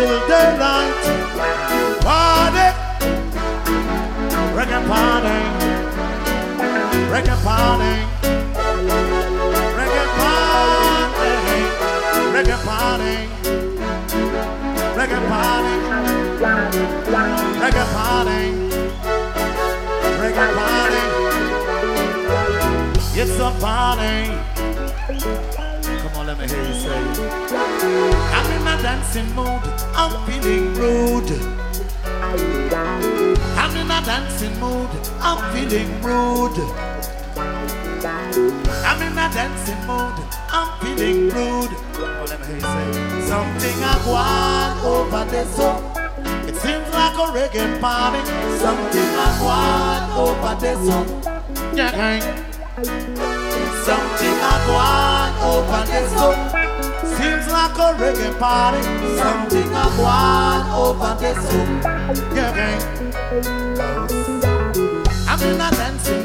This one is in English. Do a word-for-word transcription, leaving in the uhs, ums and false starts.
till daylight. Party, reggae party, reggae party, reggae party, reggae party, reggae party, reggae party, reggae party. It's a party. Come on, let me hear you say it. I'm in a dancing mood, I'm feeling rude. I'm in a dancing mood, I'm feeling rude. I'm in a dancing mood, I'm feeling rude. Come on, let me hear you say it. Something I want over the zone. It seems like a reggae party. Something I want over the zone. Yeah, something I want over the zone. Seems like a reggae party. Something I want over the zone. Yeah, I'm in a dancing